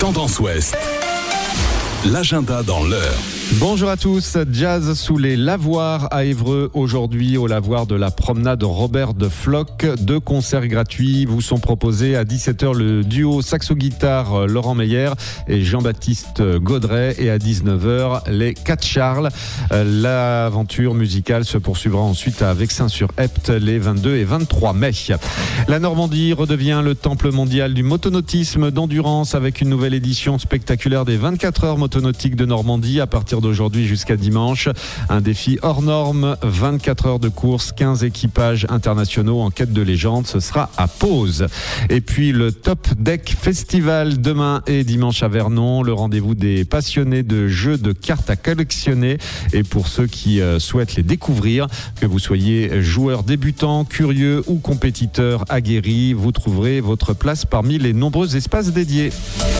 Tendance Ouest. L'agenda dans l'heure. Bonjour à tous, jazz sous les lavoirs à Évreux. Aujourd'hui, au lavoir de la promenade Robert de Floch, 2 concerts gratuits vous sont proposés. À 17h, le duo saxo-guitare Laurent Meyer et Jean-Baptiste Gaudret. Et à 19h, les 4 Charles. L'aventure musicale se poursuivra ensuite à Vexin-sur-Epte les 22 et 23 mai. La Normandie redevient le temple mondial du motonautisme d'endurance avec une nouvelle édition spectaculaire des 24 heures motonautiques de Normandie à partir d'aujourd'hui jusqu'à dimanche. Un défi hors norme, 24 heures de course, 15 équipages internationaux en quête de légende. Ce sera à Pose. Et puis le Top Deck Festival demain et dimanche à Vernon. Le rendez-vous des passionnés de jeux de cartes à collectionner. Et pour ceux qui souhaitent les découvrir, que vous soyez joueur débutant, curieux ou compétiteur aguerri, vous trouverez votre place parmi les nombreux espaces dédiés.